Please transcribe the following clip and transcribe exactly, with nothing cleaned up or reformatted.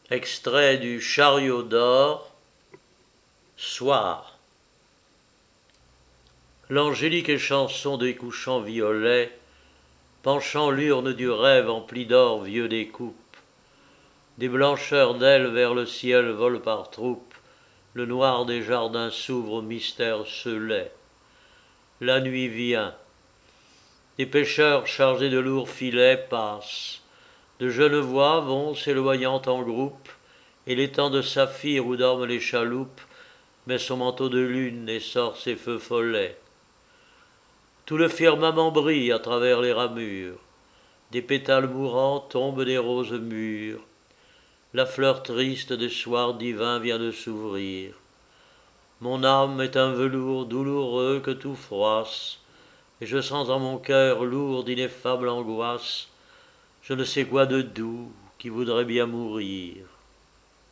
Extrait du Chariot d'or, Soir. L'angélique chanson des couchants violets, penchant l'urne du rêve emplie d'or vieux des coupes, des blancheurs d'ailes vers le ciel volent par troupes, le noir des jardins s'ouvre au mystère seulais. La nuit vient. Des pêcheurs chargés de lourds filets passent. De jeunes voix vont s'éloignant en groupe, et l'étang de saphir où dorment les chaloupes met son manteau de lune et sort ses feux follets. Tout le firmament brille à travers les ramures. Des pétales mourants tombent des roses mûres. La fleur triste des soirs divins vient de s'ouvrir. Mon âme est un velours douloureux que tout froisse, et je sens en mon cœur lourd d'ineffable angoisse, je ne sais quoi de doux qui voudrait bien mourir.